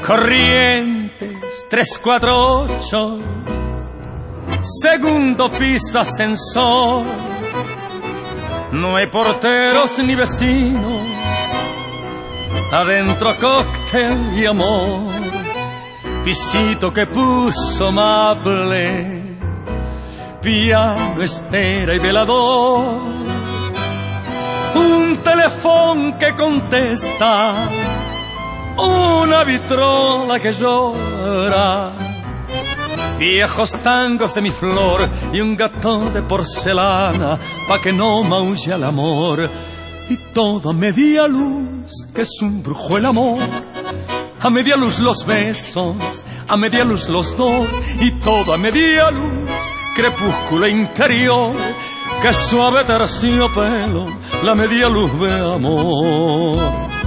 Corrientes 348, segundo piso ascensor. No hay porteros ni vecinos, adentro cóctel y amor. Pisito que puso amable, piano, estera y velador. Un teléfono que contesta, una vitrola que llora, viejos tangos de mi flor y un gato de porcelana pa' que no maulle el amor. Y todo a media luz, que es un brujo el amor. A media luz los besos, a media luz los dos, y todo a media luz, crepúsculo interior, que suave terciopelo, la media luz de amor.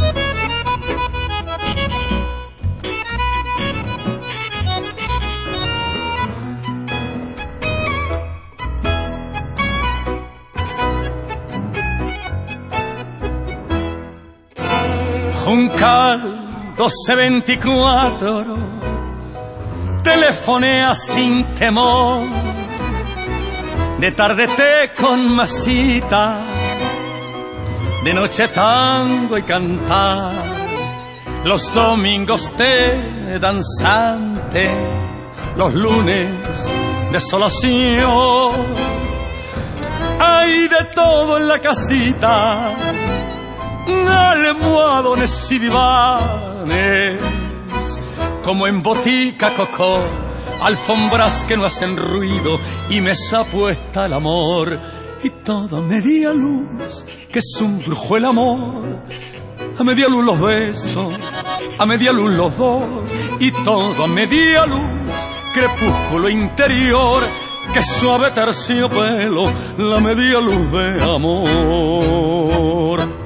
Juncal 1224, telefonea sin temor. De tarde té con masitas, de noche tango y cantar. Los domingos té danzante, los lunes desolación. Hay de todo en la casita, almohadones y divanes, como en botica cocó, alfombras que no hacen ruido y mesa puesta al amor. Y todo a media luz, que es un brujo el amor. A media luz los besos, a media luz los dos, y todo a media luz, crepúsculo interior, que suave terciopelo, la media luz de amor.